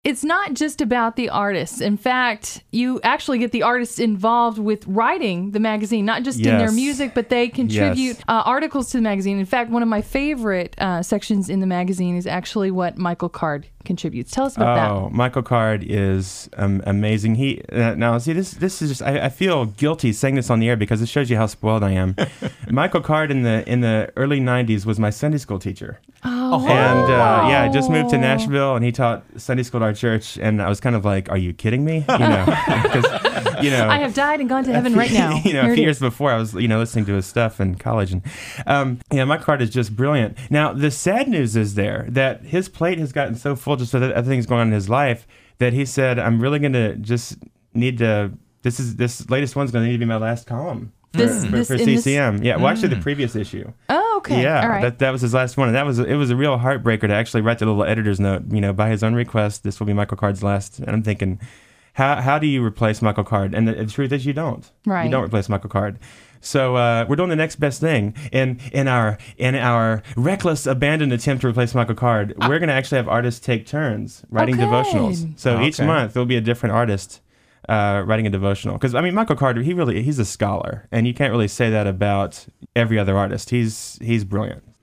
it's not just about the artists. In fact, you actually get the artists involved with writing the magazine, not just in their music, but they contribute articles to the magazine. In fact, one of my favorite sections in the magazine is actually what Michael Card contributes. Tell us about that. Oh, Michael Card is amazing. He now see this is just I feel guilty saying this on the air because it shows you how spoiled I am. Michael Card in the early '90s was my Sunday school teacher. Oh, and I just moved to Nashville, and he taught Sunday school at our church, and I was kind of like, "Are you kidding me?" Because I have died and gone to heaven right now. A few years before, I was listening to his stuff in college, and Michael Card is just brilliant. Now, the sad news is that his plate has gotten so full just with other things going on in his life that he said, "I'm really going to just need to. This latest one's going to need to be my last column." For CCM. Actually the previous issue. Oh, okay. Yeah, all right. that was his last one. And it was a real heartbreaker to actually write the little editor's note, by his own request, this will be Michael Card's last. And I'm thinking, how do you replace Michael Card? And the truth is you don't. Right. You don't replace Michael Card. So we're doing the next best thing. In our reckless, abandoned attempt to replace Michael Card, we're going to actually have artists take turns writing devotionals. So each month there'll be a different artist writing a devotional. Because, Michael Card, he's a scholar. And you can't really say that about every other artist. He's brilliant.